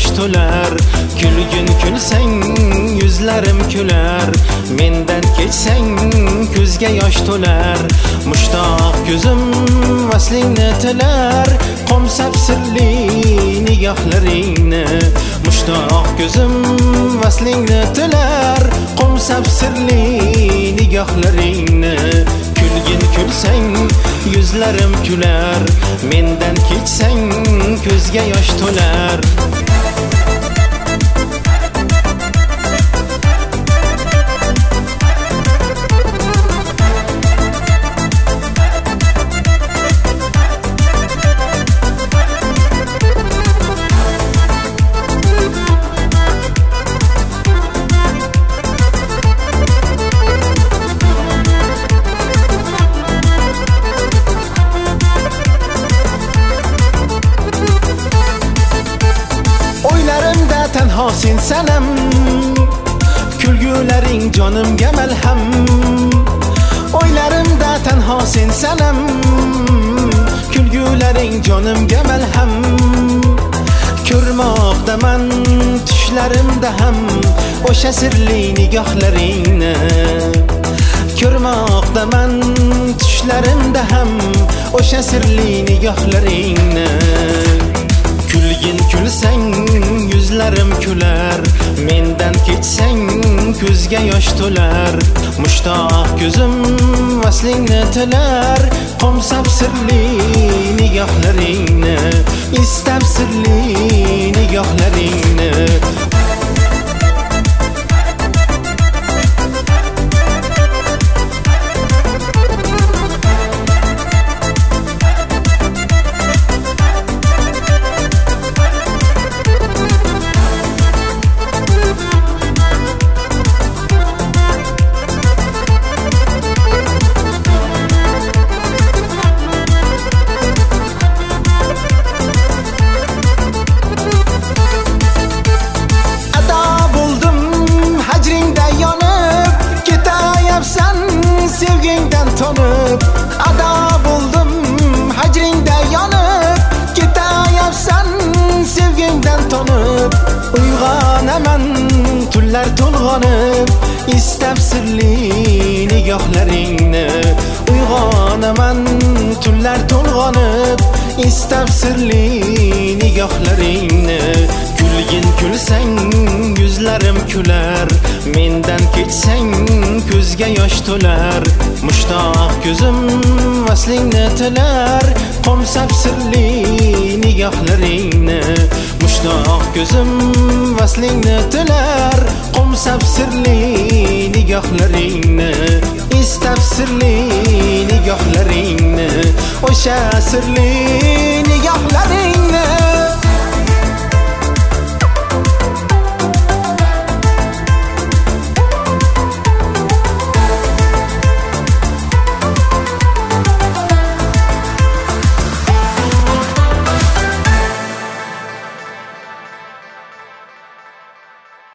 yosh to'lar. Kulgin kulsang yuzlarim kular, mendan kechsang ko'zga yosh to'lar. Mushtoq ko'zim vaslingni tilar, qomsab sirli nigohlaringni. Mushtoq ko'zim vaslingni tilar, qomsab sirli nigohlaringni. Kulgin kulsang yuzlarim kular, mendan kechsang ko'zga yosh to'lar. Tenha sen sanam, kulgularing jonimga malham. O'ylarimda tenha sen sanam, kulgularing jonimga malham. Ko'rmoqdaman tushlarimda ham o'sha sirli nigohlaringni. Ko'rmoqdaman tushlarimda ham o'sha sirli nigohlaringni. Kulgin kulsang yuzlarim kular, mendan kechsang ko'zga yosh to'lar. Mushtoq ko'zim vaslingni tilar, qomsab sirli nigohlaringni. Istab sirli nigohlaringni. Sevgingdan tonib, ado bo'ldim hajringda yonib. Ketayapsan sevgingdan tonib, uyg'onaman tunlar to'lg'onib. Istab sirli nigohlaringni. Uyg'onaman tunlar to'lg'onib, istab sirli nigohlaringni. Kulgin kulsang yuzlarim kular, mendan kechsang ko'zga yosh to'lar. Mushtoq ko'zim vaslingni tilar, qomsab sirli nigohlaringni. Mushtoq ko'zim vaslingni tilar, qomsab sirli nigohlaringni. Istab sirli nigohlaringni, o'sha sirli nigohlaringni.